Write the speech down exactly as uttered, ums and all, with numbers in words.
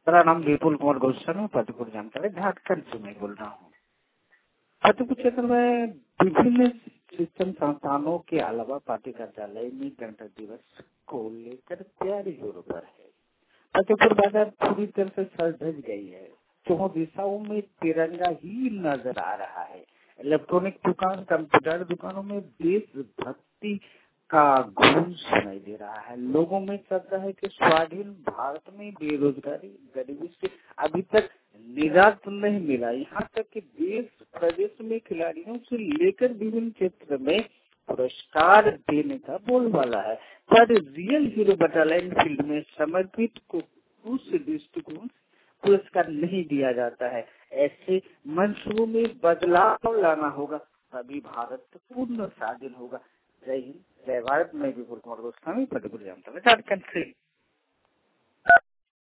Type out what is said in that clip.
मेरा नाम विपुल कुमार गोस्वामी, फतेहपुर जामताड़ा, झारखंड से मैं बोल रहा हूँ। फतेहपुर क्षेत्र में विभिन्न शिक्षण संस्थानों के अलावा पार्टी कार्यालय में गणतंत्र दिवस को लेकर तैयारी जोरों पर है। फतेहपुर बाजार पूरी तरह से सज धज गई है। चौहों दिशाओं में तिरंगा ही नजर आ रहा है। इलेक्ट्रॉनिक दुकान, कंप्यूटर दुकानों में देशभक्ति का गूंज सुनाई दे रहा है। लोगों में श्रद्धा है कि स्वाधीन भारत में बेरोजगारी, गरीबी से अभी तक निजात नहीं मिला। यहाँ तक कि देश प्रदेश में खिलाड़ियों से लेकर विभिन्न क्षेत्र में पुरस्कार देने का बोलबाला है, पर रियल हीरो बटालियन फील्ड में समर्पित को उस दृष्टिकोण पुरस्कार नहीं दिया जाता है। ऐसे मंसूबों में बदलाव लाना होगा, तभी भारत पूर्ण स्वाधीन होगा। जय हिंद, जय भारत। मैं विपुल कुमार गोस्वामी, फतेहपुर जामताड़ा, झारखंड से।